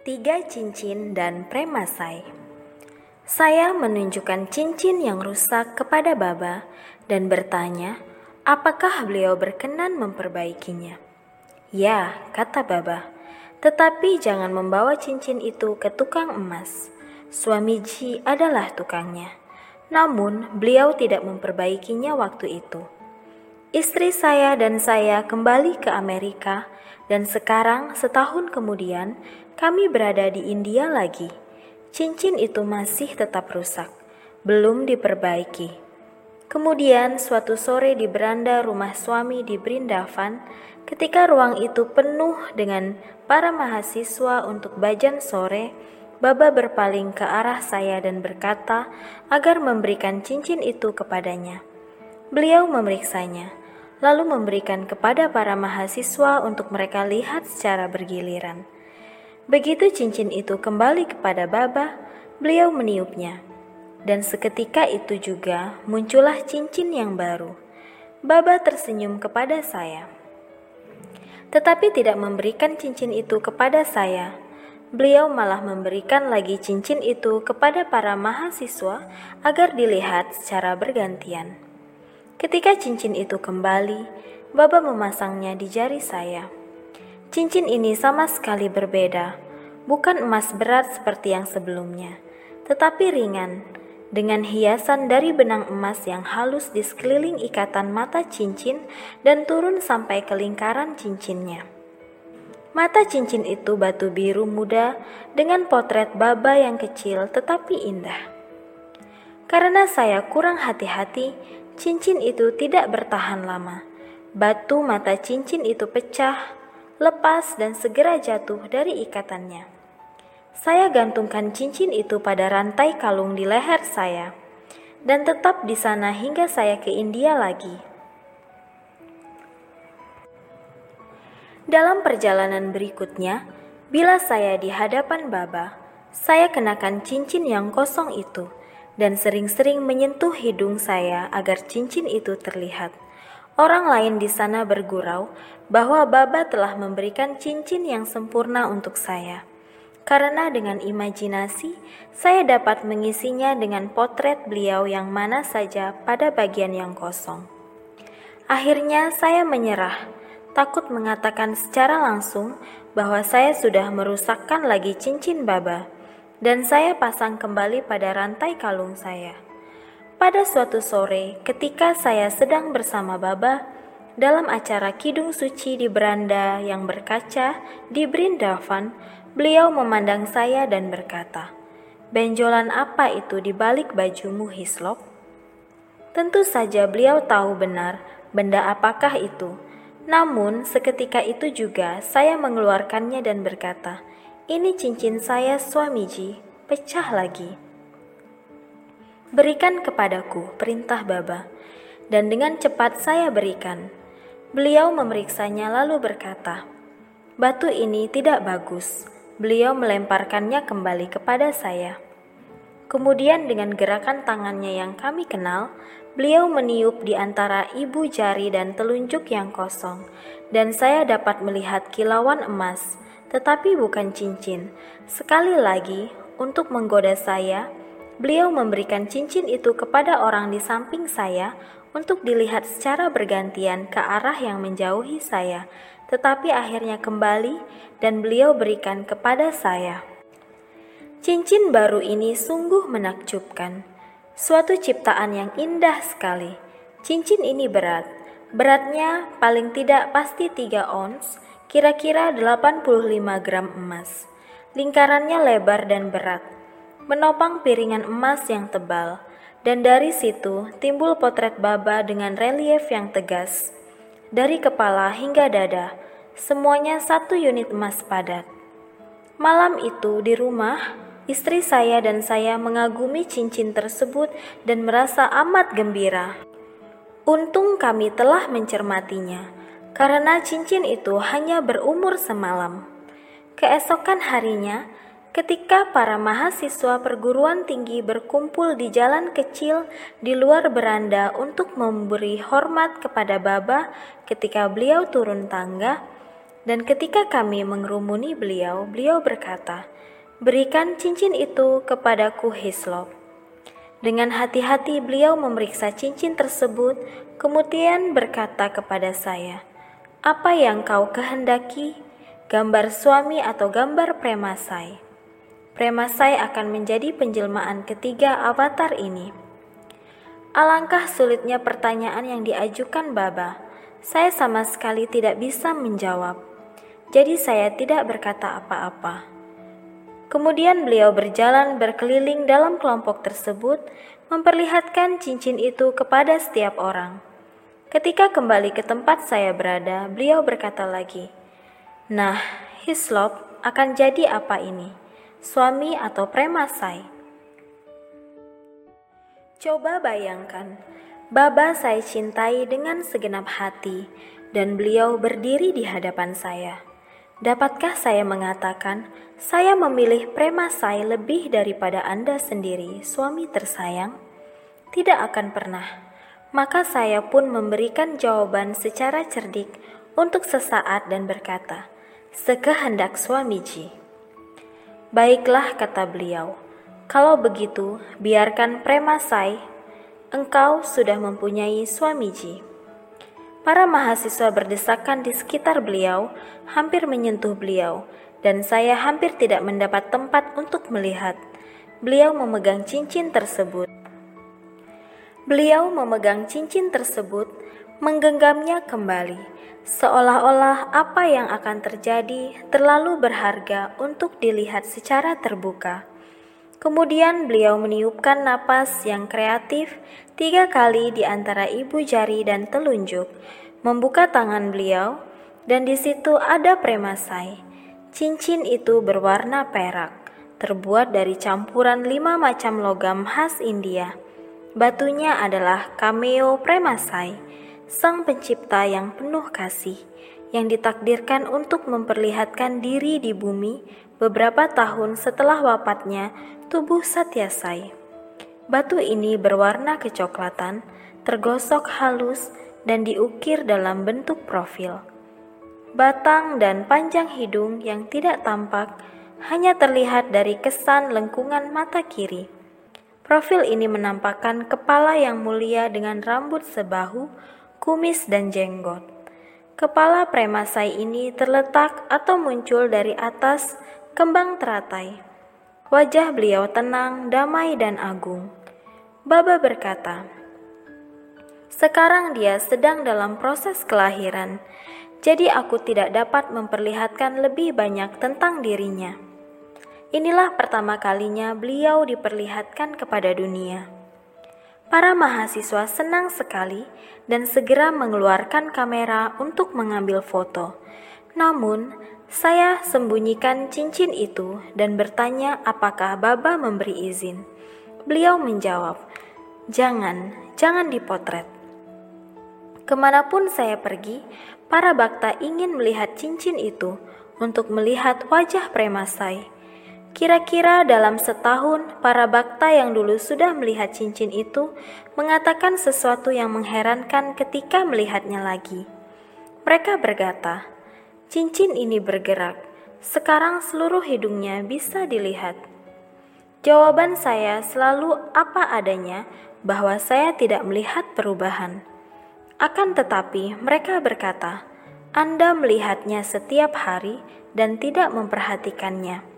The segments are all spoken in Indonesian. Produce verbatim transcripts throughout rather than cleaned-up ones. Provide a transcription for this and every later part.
Tiga cincin dan premasai. Saya menunjukkan cincin yang rusak kepada Baba dan bertanya, apakah beliau berkenan memperbaikinya. Ya, kata Baba, tetapi jangan membawa cincin itu ke tukang emas. Swamiji adalah tukangnya. Namun, beliau tidak memperbaikinya waktu itu. Istri saya dan saya kembali ke Amerika, dan sekarang setahun kemudian kami berada di India lagi. Cincin itu masih tetap rusak, belum diperbaiki. Kemudian suatu sore di beranda rumah suami di Brindavan, ketika ruang itu penuh dengan para mahasiswa untuk bajan sore, Baba berpaling ke arah saya dan berkata agar memberikan cincin itu kepadanya. Beliau memeriksanya, lalu memberikan kepada para mahasiswa untuk mereka lihat secara bergiliran. Begitu cincin itu kembali kepada Baba, beliau meniupnya. Dan seketika itu juga muncullah cincin yang baru. Baba tersenyum kepada saya, tetapi tidak memberikan cincin itu kepada saya. Beliau malah memberikan lagi cincin itu kepada para mahasiswa agar dilihat secara bergantian. Ketika cincin itu kembali, Baba memasangnya di jari saya. Cincin ini sama sekali berbeda, bukan emas berat seperti yang sebelumnya, tetapi ringan, dengan hiasan dari benang emas yang halus di sekeliling ikatan mata cincin dan turun sampai ke lingkaran cincinnya. Mata cincin itu batu biru muda dengan potret Baba yang kecil tetapi indah. Karena saya kurang hati-hati, cincin itu tidak bertahan lama. Batu mata cincin itu pecah, lepas dan segera jatuh dari ikatannya. Saya gantungkan cincin itu pada rantai kalung di leher saya dan tetap di sana hingga saya ke India lagi. Dalam perjalanan berikutnya, bila saya di hadapan Baba, saya kenakan cincin yang kosong itu dan sering-sering menyentuh hidung saya agar cincin itu terlihat. Orang lain di sana bergurau bahwa Baba telah memberikan cincin yang sempurna untuk saya. Karena dengan imajinasi, saya dapat mengisinya dengan potret beliau yang mana saja pada bagian yang kosong. Akhirnya saya menyerah, takut mengatakan secara langsung bahwa saya sudah merusakkan lagi cincin Baba, dan saya pasang kembali pada rantai kalung saya. Pada suatu sore, ketika saya sedang bersama Baba dalam acara Kidung Suci di beranda yang berkaca di Brindavan, beliau memandang saya dan berkata, "Benjolan apa itu di balik bajumu, Hislop?" Tentu saja beliau tahu benar benda apakah itu. Namun seketika itu juga saya mengeluarkannya dan berkata, "Ini cincin saya, Swamiji, pecah lagi." "Berikan kepadaku," perintah Baba, dan dengan cepat saya berikan. Beliau memeriksanya lalu berkata, "Batu ini tidak bagus." Beliau melemparkannya kembali kepada saya. Kemudian dengan gerakan tangannya yang kami kenal, beliau meniup di antara ibu jari dan telunjuk yang kosong, dan saya dapat melihat kilauan emas, tetapi bukan cincin. Sekali lagi, untuk menggoda saya, beliau memberikan cincin itu kepada orang di samping saya untuk dilihat secara bergantian ke arah yang menjauhi saya, tetapi akhirnya kembali dan beliau berikan kepada saya. Cincin baru ini sungguh menakjubkan, suatu ciptaan yang indah sekali. Cincin ini berat, beratnya paling tidak pasti tiga ons, kira-kira delapan puluh lima gram emas. Lingkarannya lebar dan berat, menopang piringan emas yang tebal, dan dari situ timbul potret Baba dengan relief yang tegas. Dari kepala hingga dada, semuanya satu unit emas padat. Malam itu di rumah, istri saya dan saya mengagumi cincin tersebut dan merasa amat gembira. Untung kami telah mencermatinya, karena cincin itu hanya berumur semalam. Keesokan harinya, ketika para mahasiswa perguruan tinggi berkumpul di jalan kecil di luar beranda untuk memberi hormat kepada Baba ketika beliau turun tangga, Dan ketika kami mengerumuni beliau, beliau berkata, "Berikan cincin itu kepadaku, Hislop." Dengan hati-hati beliau memeriksa cincin tersebut, kemudian berkata kepada saya, "Apa yang kau kehendaki? Gambar suami atau gambar Premasai?" Premasai akan menjadi penjelmaan ketiga avatar ini. Alangkah sulitnya pertanyaan yang diajukan Baba. Saya sama sekali tidak bisa menjawab. Jadi saya tidak berkata apa-apa. Kemudian beliau berjalan berkeliling dalam kelompok tersebut, memperlihatkan cincin itu kepada setiap orang. Ketika kembali ke tempat saya berada, beliau berkata lagi, "Nah, Hislop, akan jadi apa ini? Suami atau Premasai?" Coba bayangkan, Baba saya cintai dengan segenap hati, dan beliau berdiri di hadapan saya. Dapatkah saya mengatakan, saya memilih Premasai lebih daripada Anda sendiri, suami tersayang? Tidak akan pernah. Maka saya pun memberikan jawaban secara cerdik untuk sesaat dan berkata, "Sekehendak suamiji." "Baiklah," kata beliau, "kalau begitu biarkan Premasai, engkau sudah mempunyai suamiji." Para mahasiswa berdesakan di sekitar beliau, hampir menyentuh beliau, dan saya hampir tidak mendapat tempat untuk melihat. Beliau memegang cincin tersebut. Beliau memegang cincin tersebut, menggenggamnya kembali, seolah-olah apa yang akan terjadi terlalu berharga untuk dilihat secara terbuka. Kemudian beliau meniupkan napas yang kreatif tiga kali di antara ibu jari dan telunjuk, membuka tangan beliau, dan di situ ada Premasai. Cincin itu berwarna perak, terbuat dari campuran lima macam logam khas India. Batunya adalah cameo Premasai, sang pencipta yang penuh kasih, yang ditakdirkan untuk memperlihatkan diri di bumi beberapa tahun setelah wafatnya tubuh Satyasai. Batu ini berwarna kecoklatan, tergosok halus, dan diukir dalam bentuk profil. Batang dan panjang hidung yang tidak tampak hanya terlihat dari kesan lengkungan mata kiri. Profil ini menampakkan kepala yang mulia dengan rambut sebahu, kumis, dan jenggot. Kepala Premasai ini terletak atau muncul dari atas kembang teratai. Wajah beliau tenang, damai, dan agung. Baba berkata, "Sekarang dia sedang dalam proses kelahiran, jadi aku tidak dapat memperlihatkan lebih banyak tentang dirinya." Inilah pertama kalinya beliau diperlihatkan kepada dunia. Para mahasiswa senang sekali dan segera mengeluarkan kamera untuk mengambil foto. Namun, saya sembunyikan cincin itu dan bertanya apakah Baba memberi izin. Beliau menjawab, "Jangan, jangan dipotret." Kemanapun saya pergi, para bakta ingin melihat cincin itu untuk melihat wajah Premasai. Kira-kira dalam setahun, para bakta yang dulu sudah melihat cincin itu mengatakan sesuatu yang mengherankan ketika melihatnya lagi. Mereka berkata, "Cincin ini bergerak. Sekarang seluruh hidungnya bisa dilihat." Jawaban saya selalu apa adanya, bahwa saya tidak melihat perubahan. Akan tetapi mereka berkata, "Anda melihatnya setiap hari dan tidak memperhatikannya."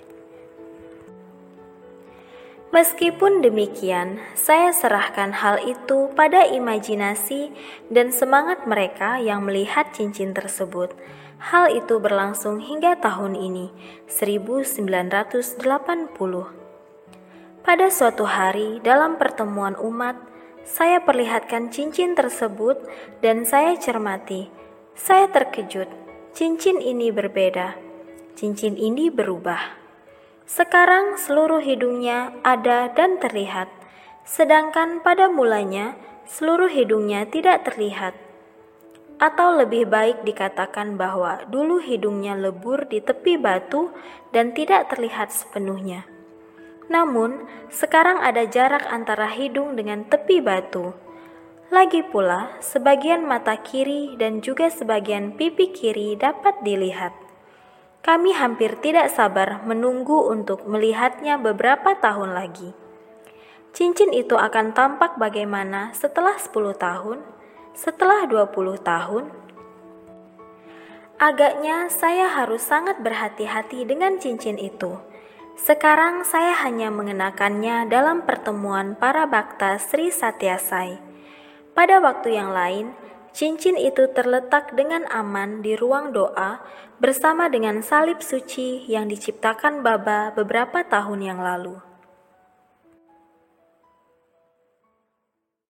Meskipun demikian, saya serahkan hal itu pada imajinasi dan semangat mereka yang melihat cincin tersebut. Hal itu berlangsung hingga tahun ini, seribu sembilan ratus delapan puluh. Pada suatu hari dalam pertemuan umat, saya perlihatkan cincin tersebut dan saya cermati. Saya terkejut, cincin ini berbeda. Cincin ini berubah. Sekarang seluruh hidungnya ada dan terlihat, sedangkan pada mulanya seluruh hidungnya tidak terlihat. Atau lebih baik dikatakan bahwa dulu hidungnya lebur di tepi batu dan tidak terlihat sepenuhnya. Namun, sekarang ada jarak antara hidung dengan tepi batu. Lagi pula, sebagian mata kiri dan juga sebagian pipi kiri dapat dilihat. Kami hampir tidak sabar menunggu untuk melihatnya beberapa tahun lagi. Cincin itu akan tampak bagaimana setelah sepuluh tahun, setelah dua puluh tahun. Agaknya saya harus sangat berhati-hati dengan cincin itu. Sekarang saya hanya mengenakannya dalam pertemuan para Bhakta Sri Satyasai. Pada waktu yang lain, cincin itu terletak dengan aman di ruang doa bersama dengan salib suci yang diciptakan Baba beberapa tahun yang lalu.